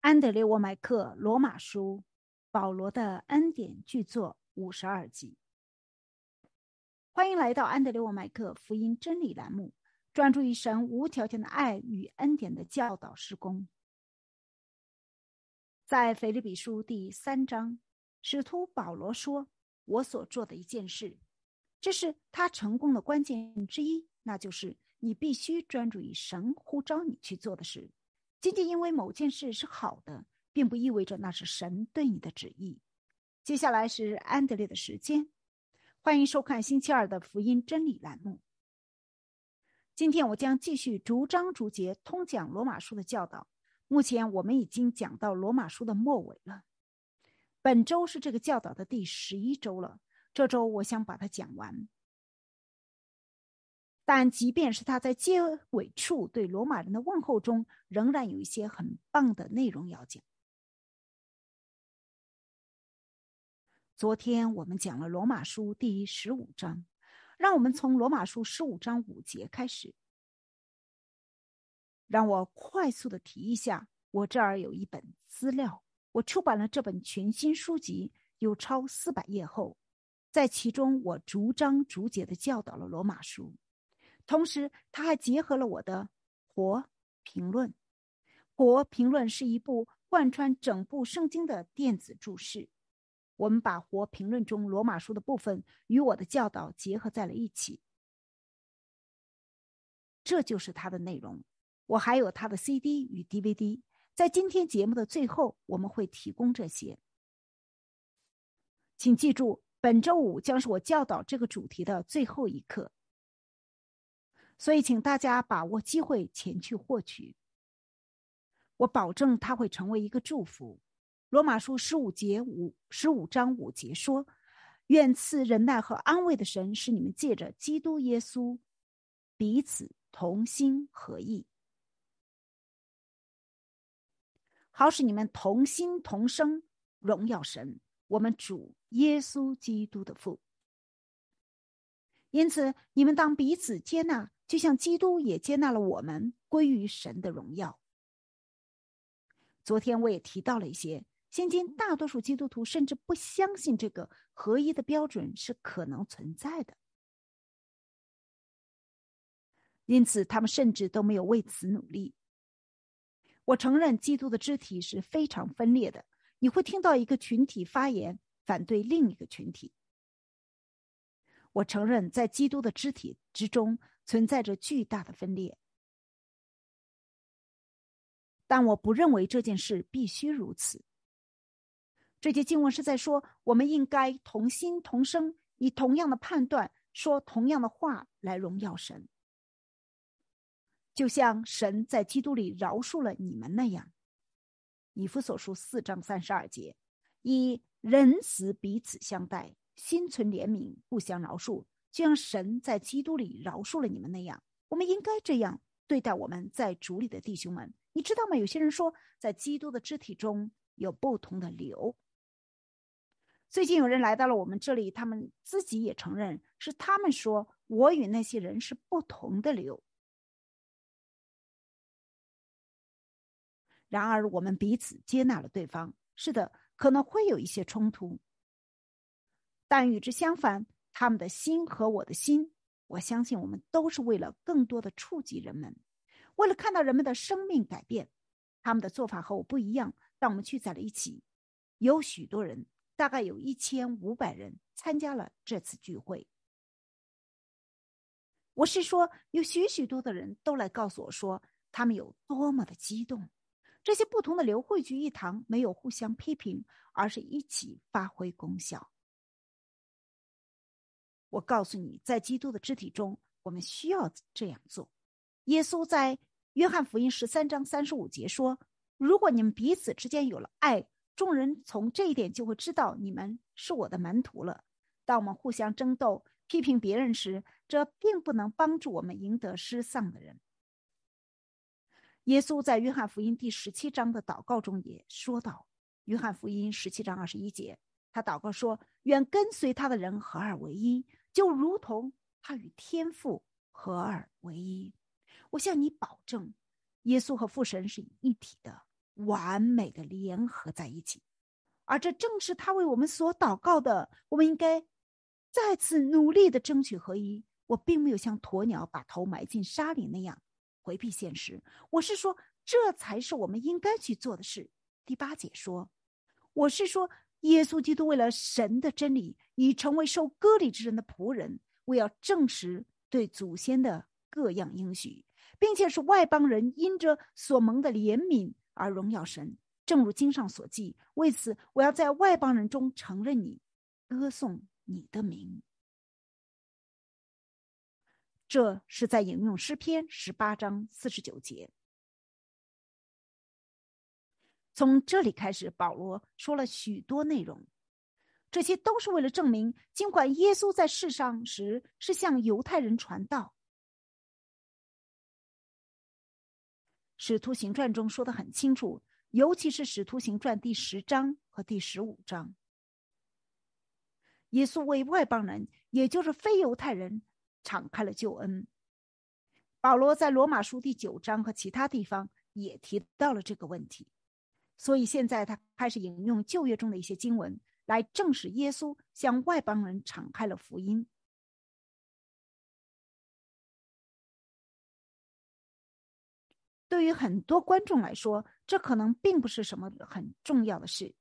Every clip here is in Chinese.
安德烈沃麦克罗马书，保罗的恩典巨作52集。欢迎来到安德烈沃麦克福音真理栏目，专注于神无条件的爱与恩典的教导事工。在腓立比书第3章，使徒保罗说：我所做的一件事，这是他成功的关键之一，那就是你必须专注于神呼召你去做的事。仅仅因为某件事是好的，并不意味着那是神对你的旨意。接下来是安德烈的时间，欢迎收看星期二的福音真理栏目。今天我将继续逐章逐节通讲罗马书的教导。目前我们已经讲到罗马书的末尾了。本周是这个教导的第11周了，这周我想把它讲完。但即便是他在结尾处对罗马人的问候中，仍然有一些很棒的内容要讲。昨天我们讲了罗马书第15章，让我们从罗马书15章5节开始。让我快速的提一下，我这儿有一本资料，我出版了这本全新书籍，有超400页厚，在其中我逐章逐节的教导了罗马书。同时他还结合了我的活评论。活评论是一部贯穿整部圣经的电子注释，我们把活评论中罗马书的部分与我的教导结合在了一起，这就是它的内容。我还有它的 CD 与 DVD， 在今天节目的最后我们会提供这些。请记住，本周五将是我教导这个主题的最后一课，所以请大家把握机会前去获取。我保证它会成为一个祝福。罗马书15章5节说：愿赐忍耐和安慰的神使你们借着基督耶稣彼此同心合意，好使你们同心同声荣耀神，我们主耶稣基督的父。因此你们当彼此接纳，就像基督也接纳了我们，归于神的荣耀。昨天我也提到了一些，现今大多数基督徒甚至不相信这个合一的标准是可能存在的，因此他们甚至都没有为此努力。我承认基督的肢体是非常分裂的，你会听到一个群体发言反对另一个群体。我承认在基督的肢体之中存在着巨大的分裂，但我不认为这件事必须如此。这节经文是在说，我们应该同心同声，以同样的判断说同样的话来荣耀神，就像神在基督里饶恕了你们那样。以弗所书4章32节，以仁慈彼此相待，心存怜悯，互相饶恕，就像神在基督里饶恕了你们那样。我们应该这样对待我们在主里的弟兄们。你知道吗？有些人说在基督的肢体中有不同的流。最近有人来到了我们这里，他们自己也承认，是他们说我与那些人是不同的流。然而我们彼此接纳了对方，是的，可能会有一些冲突，但与之相反，他们的心和我的心，我相信我们都是为了更多的触及人们，为了看到人们的生命改变。他们的做法和我不一样，但我们聚在了一起。有许多人，大概有1500人参加了这次聚会。我是说，有许多的人都来告诉我说，他们有多么的激动。这些不同的流汇聚一堂，没有互相批评，而是一起发挥功效。我告诉你，在基督的肢体中，我们需要这样做。耶稣在约翰福音13章35节说：如果你们彼此之间有了爱，众人从这一点就会知道你们是我的门徒了。当我们互相争斗、批评别人时，这并不能帮助我们赢得失丧的人。耶稣在约翰福音第17章的祷告中也说到，约翰福音17章21节，他祷告说：愿跟随他的人合二为一，就如同他与天父合二为一。我向你保证，耶稣和父神是一体的， 完美的联合在一起。而这正是他为我们所祷告的。我们应该再次努力的争取合一。我并没有像鸵鸟把头埋进沙里那样回避现实，我是说这才是我们应该去做的事。第8节说，我是说耶稣基督为了神的真理，已成为受割礼之人的仆人，为要证实对祖先的各样应许，并且是外邦人因着所蒙的怜悯而荣耀神。正如经上所记，为此我要在外邦人中承认你，歌颂你的名。这是在引用诗篇18章49节。从这里开始，保罗说了许多内容，这些都是为了证明，尽管耶稣在世上时是向犹太人传道。使徒行传中说得很清楚，尤其是使徒行传第10章和第15章，耶稣为外邦人，也就是非犹太人敞开了救恩。保罗在罗马书第9章和其他地方也提到了这个问题，所以现在他开始引用旧约中的一些经文来证实耶稣向外邦人敞开了福音。对于很多观众来说，这可能并不是什么很重要的事，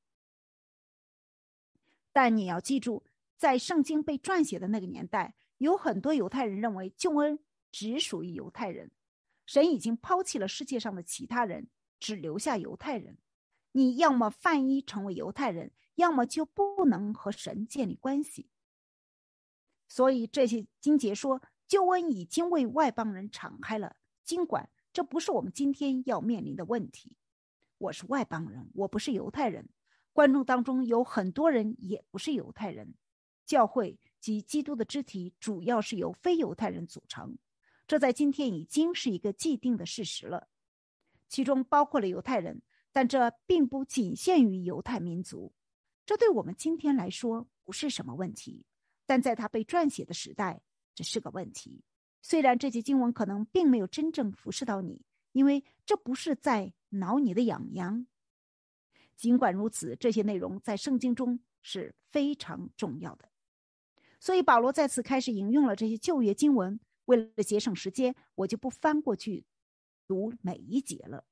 但你要记住，在圣经被撰写的那个年代，有很多犹太人认为救恩只属于犹太人，神已经抛弃了世界上的其他人，只留下犹太人。你要么犯意成为犹太人，要么就不能和神建立关系。所以这些经节说，救恩已经为外邦人敞开了，尽管这不是我们今天要面临的问题。我是外邦人，我不是犹太人。观众当中有很多人也不是犹太人。教会及基督的肢体主要是由非犹太人组成，这在今天已经是一个既定的事实了，其中包括了犹太人，但这并不仅限于犹太民族。这对我们今天来说不是什么问题，但在他被撰写的时代，这是个问题。虽然这节经文可能并没有真正服侍到你，因为这不是在挠你的痒痒。尽管如此，这些内容在圣经中是非常重要的。所以保罗再次开始引用了这些旧约经文，为了节省时间，我就不翻过去读每一节了。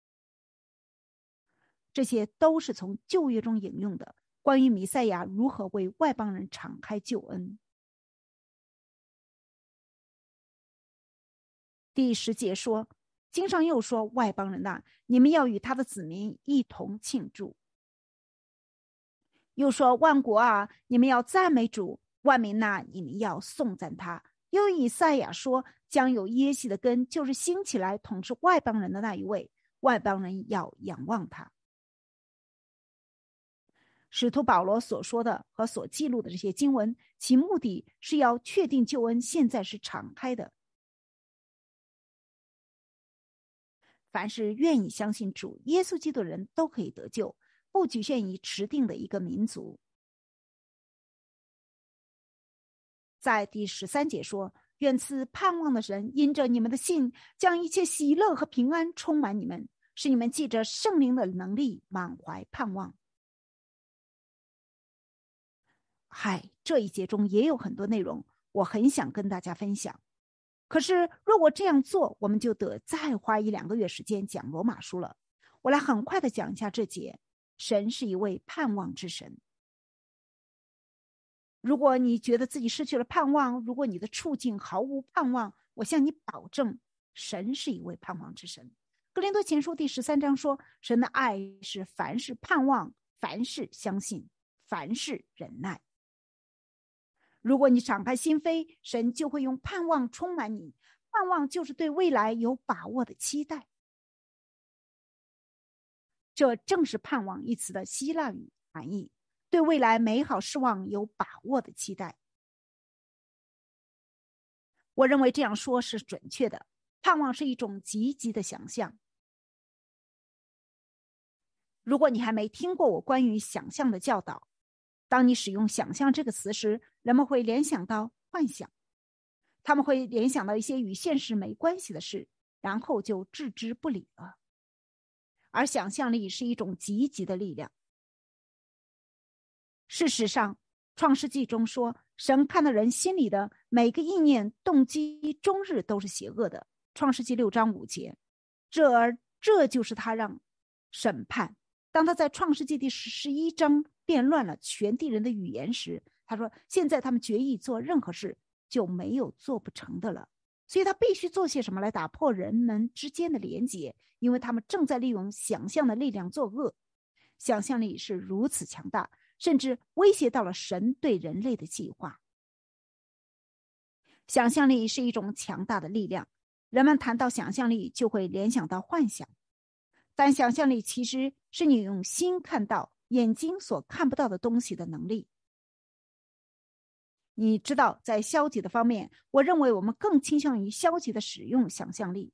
这些都是从旧约中引用的，关于弥赛亚如何为外邦人敞开救恩。第10节说，经上又说，外邦人呐，你们要与他的子民一同庆祝。又说，万国啊，你们要赞美主，万民呐，你们要颂赞他。又以赛亚说，将有耶西的根，就是兴起来统治外邦人的那一位，外邦人要仰望他。使徒保罗所说的和所记录的这些经文，其目的是要确定救恩现在是敞开的。凡是愿意相信主耶稣基督的人都可以得救，不局限于指定的一个民族。在第13节说，愿赐盼望的神因着你们的信，将一切喜乐和平安充满你们，使你们记着圣灵的能力，满怀盼望。这一节中也有很多内容，我很想跟大家分享。可是若我这样做，我们就得再花1-2个月时间讲罗马书了。我来很快的讲一下这节。神是一位盼望之神。如果你觉得自己失去了盼望，如果你的处境毫无盼望，我向你保证，神是一位盼望之神。哥林多前书第13章说，神的爱是凡事盼望，凡事相信，凡事忍耐。如果你敞开心扉，神就会用盼望充满你。盼望就是对未来有把握的期待。这正是盼望一词的希腊语含义，对未来美好事望有把握的期待。我认为这样说是准确的。盼望是一种积极的想象。如果你还没听过我关于想象的教导，当你使用想象这个词时，人们会联想到幻想，他们会联想到一些与现实没关系的事，然后就置之不理了。 而想象力是一种积极的力量。事实上，创世纪中说，神看到人心里的每个意念动机终日都是邪恶的，创世纪6章5节。这就是他让审判。当他在创世纪第11章变乱了全地人的语言时，他说现在他们决意做任何事，就没有做不成的了。所以他必须做些什么来打破人们之间的连结，因为他们正在利用想象的力量作恶。想象力是如此强大，甚至威胁到了神对人类的计划。想象力是一种强大的力量，人们谈到想象力就会联想到幻想，但想象力其实是你用心看到眼睛所看不到的东西的能力。你知道，在消极的方面，我认为我们更倾向于消极的使用想象力。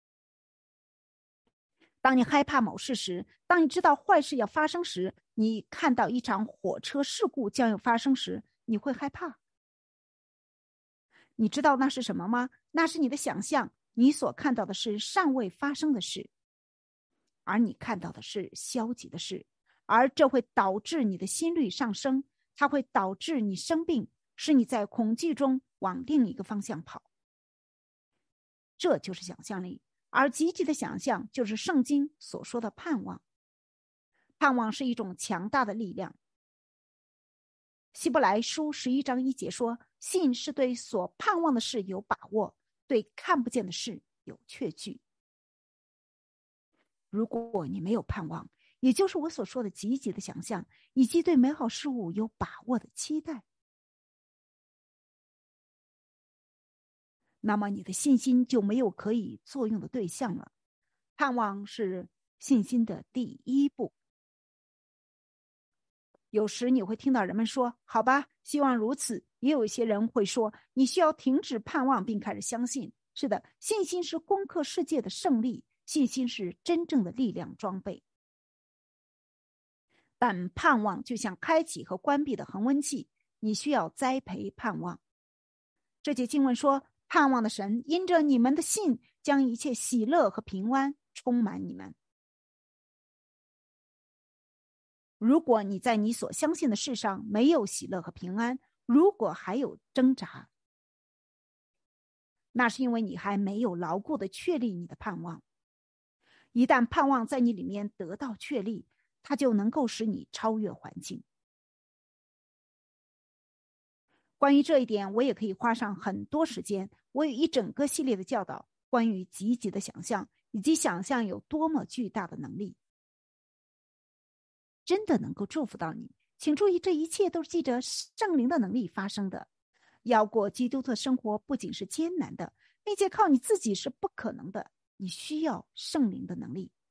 当你害怕某事时，当你知道坏事要发生时，你看到一场火车事故将要发生时，你会害怕。你知道那是什么吗？那是你的想象，你所看到的是尚未发生的事，而你看到的是消极的事，而这会导致你的心率上升，它会导致你生病，使你在恐惧中往另一个方向跑。这就是想象力，而积极的想象就是圣经所说的盼望。盼望是一种强大的力量。希伯来书11章1节说，信是对所盼望的事有把握，对看不见的事有确据。如果你没有盼望，也就是我所说的积极的想象，以及对美好事物有把握的期待，那么你的信心就没有可以作用的对象了。盼望是信心的第一步。有时你会听到人们说，好吧，希望如此。也有一些人会说，你需要停止盼望并开始相信。是的，信心是攻克世界的胜利，信心是真正的力量装备。但盼望就像开启和关闭的恒温器，你需要栽培盼望。这节经文说，盼望的神因着你们的信，将一切喜乐和平安充满你们。如果你在你所相信的事上没有喜乐和平安，如果还有挣扎，那是因为你还没有牢固的确立你的盼望。一旦盼望在你里面得到确立，它就能够使你超越环境。关于这一点，我也可以花上很多时间。我有一整个系列的教导，关于积极的想象，以及想象有多么巨大的能力，真的能够祝福到你。请注意，这一切都是记着圣灵的能力发生的。要过基督徒生活不仅是艰难的，并且靠你自己是不可能的，你需要圣灵的能力。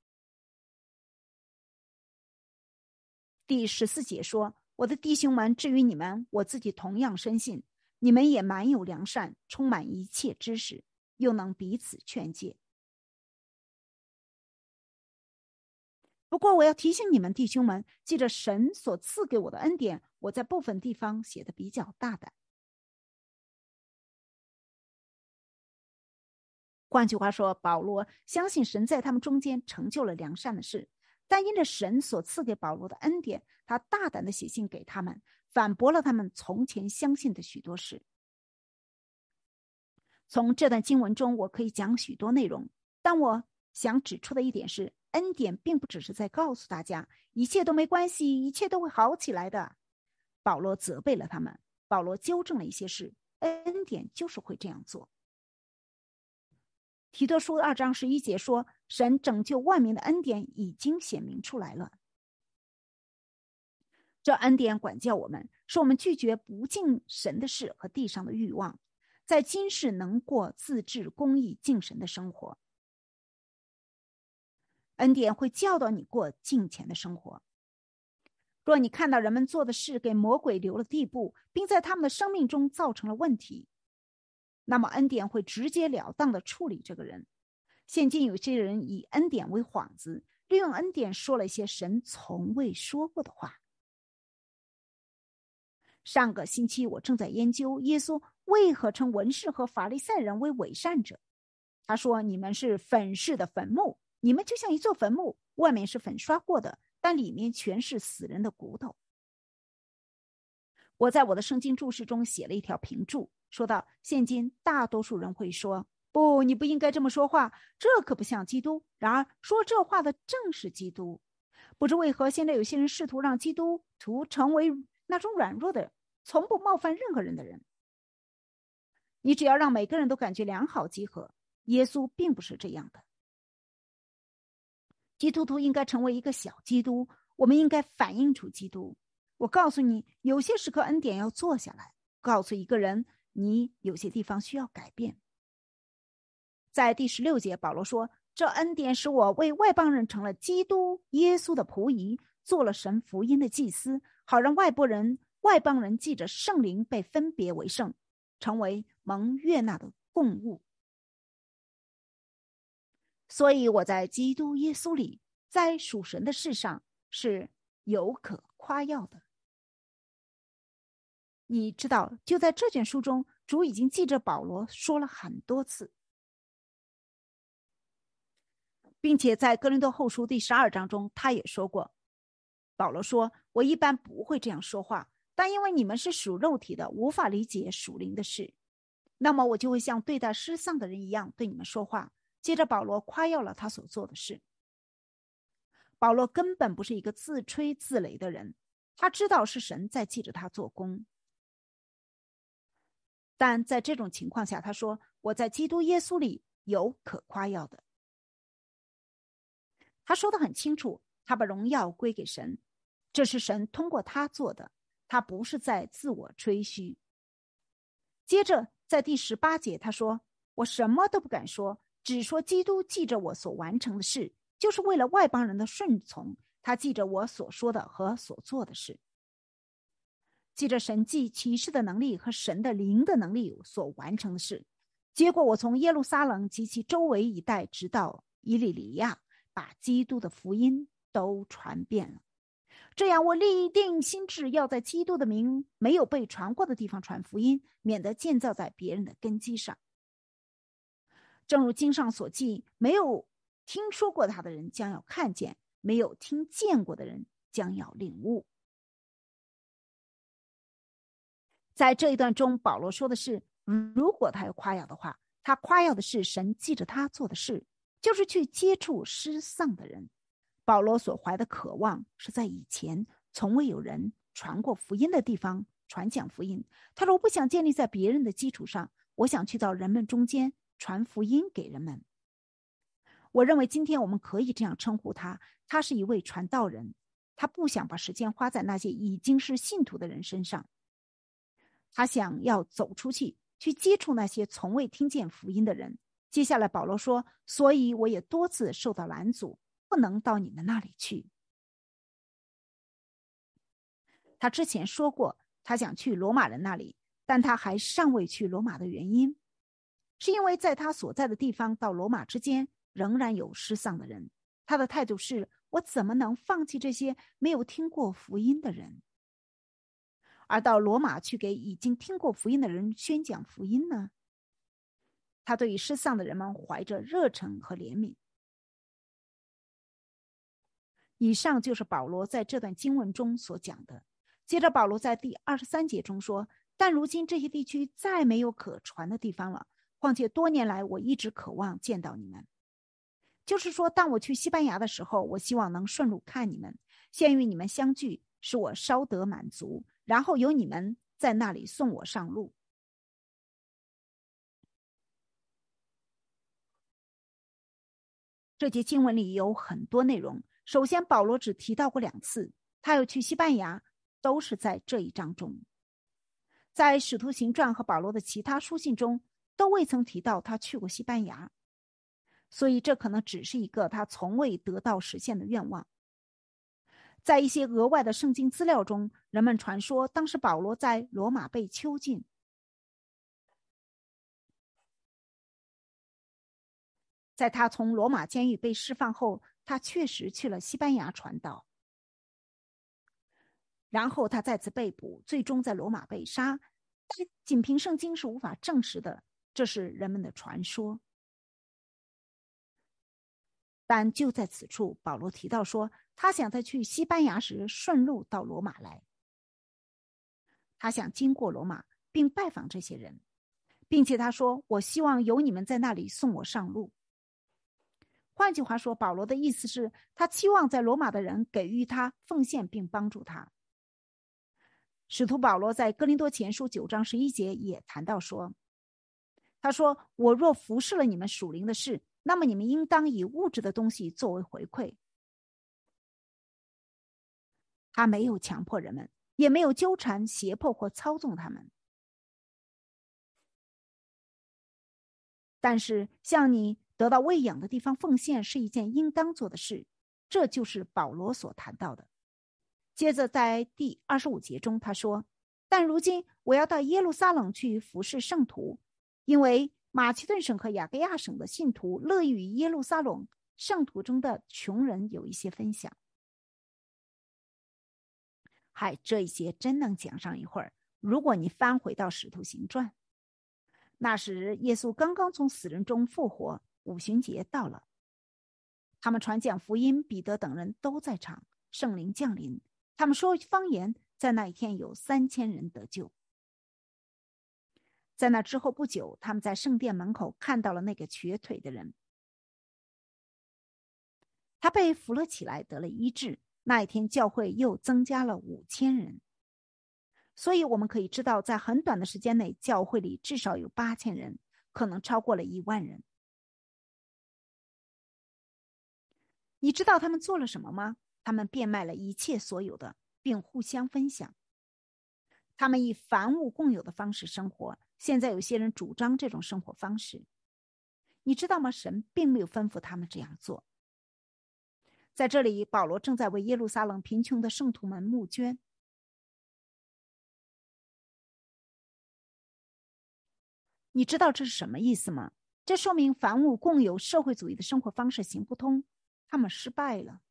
第14节说，我的弟兄们，至于你们，我自己同样深信，你们也满有良善，充满一切知识，又能彼此劝诫。不过我要提醒你们弟兄们，记着神所赐给我的恩典，我在部分地方写的比较大胆。换句话说，保罗相信神在他们中间成就了良善的事，但因着神所赐给保罗的恩典，他大胆的写信给他们，反驳了他们从前相信的许多事。从这段经文中，我可以讲许多内容，但我想指出的一点是，恩典并不只是在告诉大家一切都没关系，一切都会好起来的。保罗责备了他们，保罗纠正了一些事，恩典就是会这样做。提多书2章11节说，神拯救万民的恩典已经显明出来了。这恩典管教我们，使我们拒绝不敬神的事和地上的欲望，在今世能过自治、公义、敬神的生活。恩典会教导你过敬虔的生活。若你看到人们做的事给魔鬼留了地步，并在他们的生命中造成了问题，那么恩典会直截了当的处理这个人。现今有些人以恩典为幌子，利用恩典说了一些神从未说过的话。上个星期我正在研究耶稣为何称文士和法利赛人为伪善者。他说，你们是粉饰的坟墓，你们就像一座坟墓， 外面是粉刷过的，但里面全是死人的骨头。我在我的圣经注释中写了一条评注，说道：现今大多数人会说，不，你不应该这么说话，这可不像基督。然而说这话的正是基督。不知为何，现在有些人试图让基督徒成为那种软弱的、从不冒犯任何人的人。你只要让每个人都感觉良好即可。耶稣并不是这样的。基督徒应该成为一个小基督，我们应该反映出基督。我告诉你，有些时刻恩典要坐下来，告诉一个人，你有些地方需要改变。在第16节，保罗说，这恩典使我为外邦人成了基督耶稣的仆役，做了神福音的祭司，好让外邦人记着圣灵被分别为圣，成为蒙悦纳的供物。所以我在基督耶稣里，在属神的事上是有可夸耀的。你知道，就在这卷书中，主已经记着保罗说了很多次，并且在哥林多后书第12章中，他也说过。保罗说，我一般不会这样说话，但因为你们是属肉体的，无法理解属灵的事，那么我就会像对待失丧的人一样对你们说话。接着保罗夸耀了他所做的事。保罗根本不是一个自吹自擂的人，他知道是神在记着他做工。但在这种情况下，他说，我在基督耶稣里有可夸耀的。他说得很清楚，他把荣耀归给神，这是神通过他做的，他不是在自我吹嘘。接着在第18节他说，我什么都不敢说，只说基督记着我所完成的事，就是为了外邦人的顺从，他记着我所说的和所做的事，记着神迹启示的能力和神的灵的能力所完成的事。结果我从耶路撒冷及其周围一带直到以利里亚，把基督的福音都传遍了。这样我立定心志，要在基督的名没有被传过的地方传福音，免得建造在别人的根基上。正如经上所记，没有听说过他的人将要看见，没有听见过的人将要领悟。在这一段中，保罗说的是，如果他要夸耀的话，他夸耀的是神记着他做的事，就是去接触失丧的人。保罗所怀的渴望是在以前从未有人传过福音的地方传讲福音。他说，我不想建立在别人的基础上，我想去到人们中间传福音给人们。我认为今天我们可以这样称呼他，他是一位传道人。他不想把时间花在那些已经是信徒的人身上，他想要走出去，去接触那些从未听见福音的人。接下来保罗说，所以我也多次受到拦阻，不能到你们那里去。他之前说过，他想去罗马人那里，但他还尚未去罗马的原因，是因为在他所在的地方到罗马之间仍然有失丧的人。他的态度是，我怎么能放弃这些没有听过福音的人，而到罗马去给已经听过福音的人宣讲福音呢？他对于失丧的人们怀着热忱和怜悯。以上就是保罗在这段经文中所讲的。接着保罗在第23节中说，但如今这些地区再没有可传的地方了，况且多年来我一直渴望见到你们。就是说，当我去西班牙的时候，我希望能顺路看你们，先与你们相聚，使我稍得满足，然后由你们在那里送我上路。这节经文里有很多内容。首先，保罗只提到过2次，他要去西班牙，都是在这一章中。在使徒行传和保罗的其他书信中，都未曾提到他去过西班牙，所以这可能只是一个他从未得到实现的愿望。在一些额外的圣经资料中，人们传说当时保罗在罗马被囚禁。在他从罗马监狱被释放后，他确实去了西班牙传道，然后他再次被捕，最终在罗马被杀。但仅凭圣经是无法证实的，这是人们的传说。 但就在此处，保罗提到说，他想在去西班牙时顺路到罗马来。他想经过罗马，并拜访这些人，并且他说：“我希望有你们在那里送我上路。”换句话说，保罗的意思是他期望在罗马的人给予他奉献并帮助他。使徒保罗在哥林多前书9章11节也谈到说，他说：“我若服侍了你们属灵的事，那么你们应当以物质的东西作为回馈。”他没有强迫人们，也没有纠缠、胁迫或操纵他们。但是向你得到喂养的地方奉献是一件应当做的事，这就是保罗所谈到的。接着在第25节中他说：“但如今我要到耶路撒冷去服侍圣徒，因为马其顿省和雅各亚省的信徒乐意与耶路撒冷圣徒中的穷人有一些分享。”嗨，这一些真能讲上一会儿。如果你翻回到使徒行传，那时耶稣刚刚从死人中复活，五旬节到了，他们传讲福音，彼得等人都在场，圣灵降临，他们说方言，在那一天有3000人得救。在那之后不久，他们在圣殿门口看到了那个瘸腿的人，他被扶了起来，得了医治。那一天教会又增加了5000人，所以我们可以知道，在很短的时间内，教会里至少有8000人，可能超过了10000人。你知道他们做了什么吗？他们变卖了一切所有的，并互相分享。他们以凡物共有的方式生活。现在有些人主张这种生活方式，你知道吗？神并没有吩咐他们这样做。在这里，保罗正在为耶路撒冷贫穷的圣徒们募捐。你知道这是什么意思吗？这说明凡物共有社会主义的生活方式行不通，他们失败了。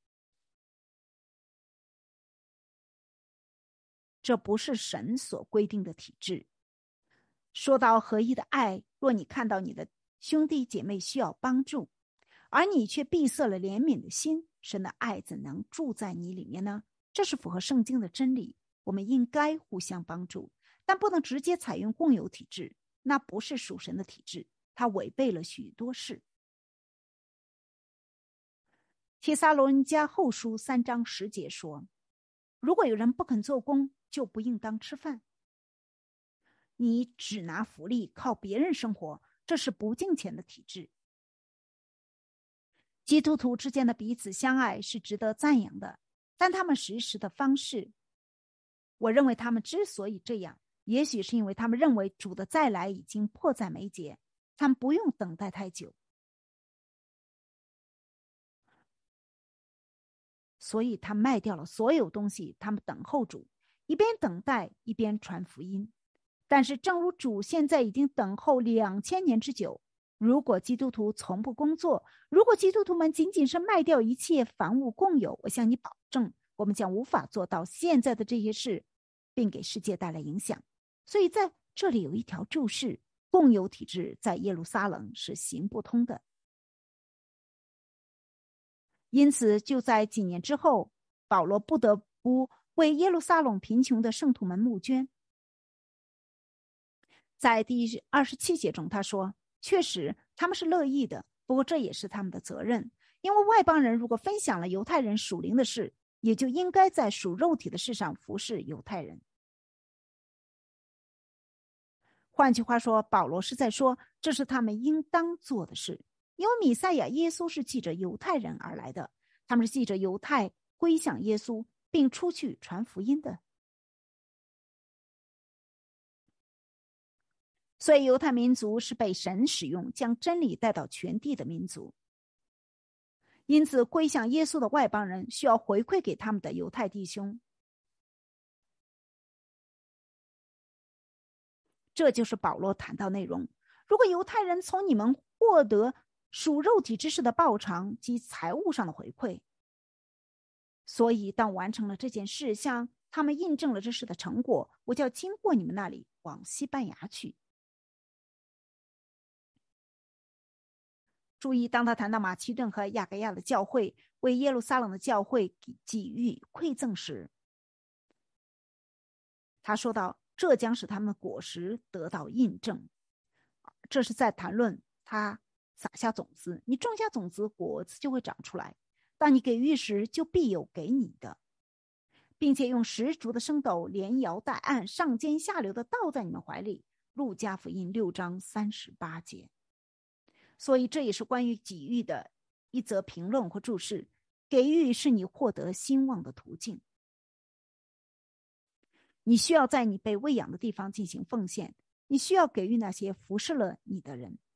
这不是神所规定的体制。说到合一的爱，若你看到你的兄弟姐妹需要帮助，而你却闭塞了怜悯的心，神的爱怎能住在你里面呢？这是符合圣经的真理。我们应该互相帮助，但不能直接采用共有体制，那不是属神的体制，它违背了许多事。帖撒罗尼迦后书3章10节说，如果有人不肯做工，就不应当吃饭。你只拿福利靠别人生活，这是不敬虔的体制。基督徒之间的彼此相爱是值得赞扬的，但他们实施的方式，我认为他们之所以这样，也许是因为他们认为主的再来已经迫在眉睫，他们不用等待太久，所以他卖掉了所有东西，他们等候主，一边等待一边传福音。但是正如主现在已经等候2000年之久，如果基督徒从不工作，如果基督徒们仅仅是卖掉一切凡物共有，我向你保证，我们将无法做到现在的这些事，并给世界带来影响。所以在这里有一条注释，共有体制在耶路撒冷是行不通的。因此就在几年之后，保罗不得不为耶路撒冷贫穷的圣徒们募捐。在第27节中他说，确实他们是乐意的，不过这也是他们的责任，因为外邦人如果分享了犹太人属灵的事，也就应该在属肉体的事上服侍犹太人。换句话说，保罗是在说，这是他们应当做的事，因为弥赛亚耶稣是记着犹太人而来的，他们是记着犹太归向耶稣并出去传福音的。所以犹太民族是被神使用将真理带到全地的民族，因此归向耶稣的外邦人需要回馈给他们的犹太弟兄。这就是保罗谈到内容，如果犹太人从你们获得属肉体之事的报偿及财物上的回馈，所以当完成了这件事，向他们印证了这事的成果，我就要经过你们那里往西班牙去。 注意，当他谈到马其顿和亚该亚的教会为耶路撒冷的教会给予馈赠时，他说到，这将使他们的果实得到印证。这是在谈论他撒下种子，你种下种子，果子就会长出来。当你给予时，就必有给你的，并且用十足的升斗连摇带按，上尖下流的倒在你们怀里。路加福音6章38节。所以这也是关于给予的一则评论或注释。给予是你获得兴旺的途径。你需要在你被喂养的地方进行奉献，你需要给予那些服侍了你的人。